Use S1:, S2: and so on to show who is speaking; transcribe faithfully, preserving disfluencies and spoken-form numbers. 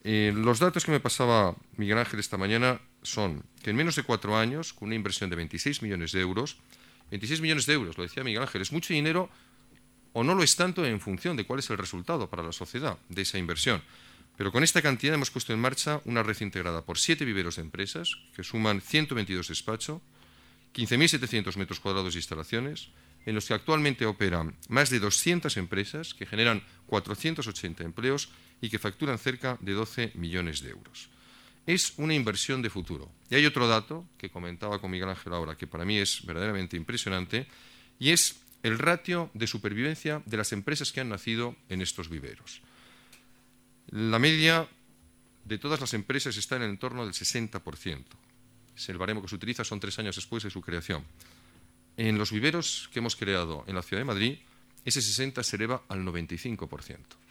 S1: Eh, los datos que me pasaba Miguel Ángel esta mañana son que en menos de cuatro años, con una inversión de veintiséis millones de euros, veintiséis millones de euros, lo decía Miguel Ángel, es mucho dinero o no lo es tanto en función de cuál es el resultado para la sociedad de esa inversión. Pero con esta cantidad hemos puesto en marcha una red integrada por siete viveros de empresas que suman ciento veintidós despachos, quince mil setecientos metros cuadrados de instalaciones, en los que actualmente operan más de doscientas empresas que generan cuatrocientos ochenta empleos y que facturan cerca de doce millones de euros. Es una inversión de futuro. Y hay otro dato que comentaba con Miguel Ángel ahora, que para mí es verdaderamente impresionante, y es el ratio de supervivencia de las empresas que han nacido en estos viveros. La media de todas las empresas está en el entorno del sesenta por ciento. El baremo que se utiliza son tres años después de su creación. En los viveros que hemos creado en la ciudad de Madrid, ese sesenta se eleva al noventa y cinco por ciento.